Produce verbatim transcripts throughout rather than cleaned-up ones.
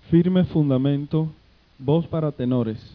Firme fundamento, voz para tenores.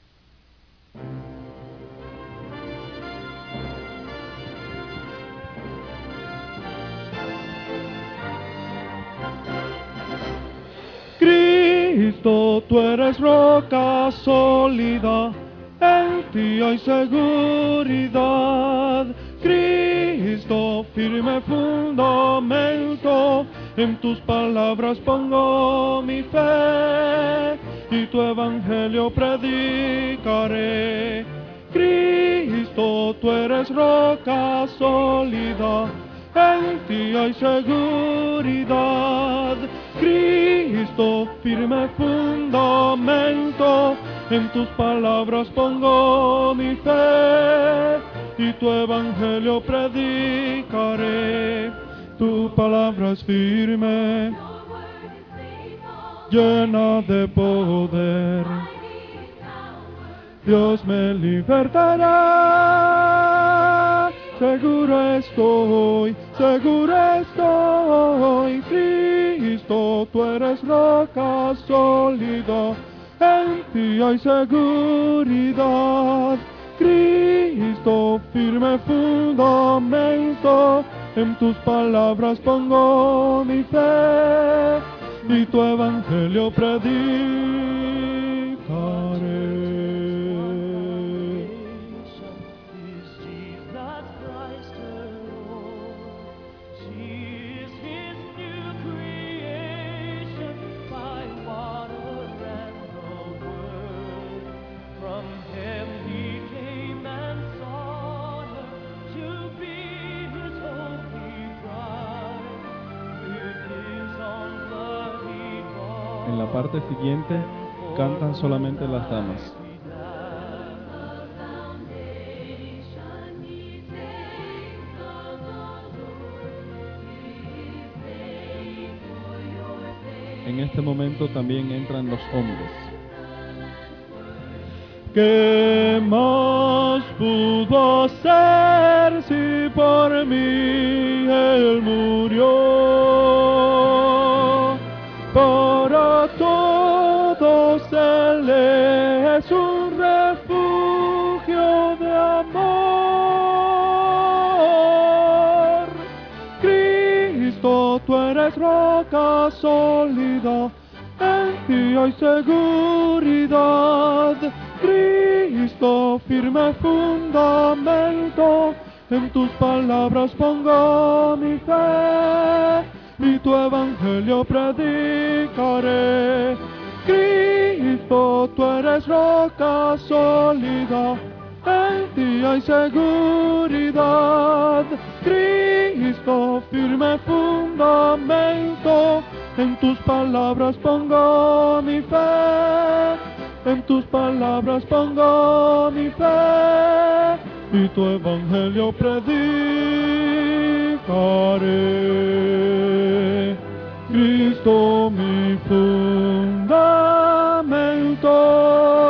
Cristo, tú eres roca sólida, en ti hay seguridad. Cristo, firme fundamento, en tus palabras pongo mi fe, y tu evangelio predicaré. Cristo, tú eres roca sólida, en ti hay seguridad. Cristo, firme fundamento, en tus palabras pongo mi fe, y tu evangelio predicaré. Tu palabra es firme, llena de poder. Dios me libertará. Seguro estoy, seguro estoy. Cristo, tú eres roca sólida, en ti hay seguridad. Cristo, firme fundamento, en tus palabras pongo mi fe, y tu evangelio predicaré. En la parte siguiente cantan solamente las damas. En este momento también entran los hombres. ¿Qué más pudo hacer si por mí Él murió? Para todos Él es un refugio de amor. Cristo, tú eres roca sólida, en ti hay seguridad. Cristo, firme fundamento, en tus palabras pongo mi fe, y tu evangelio predicaré. Cristo, tú eres roca sólida, en ti hay seguridad. Cristo, firme fundamento, en tus palabras pongo mi fe, en tus palabras pongo mi fe, y tu evangelio predicaré. Cristo, mi fundamento.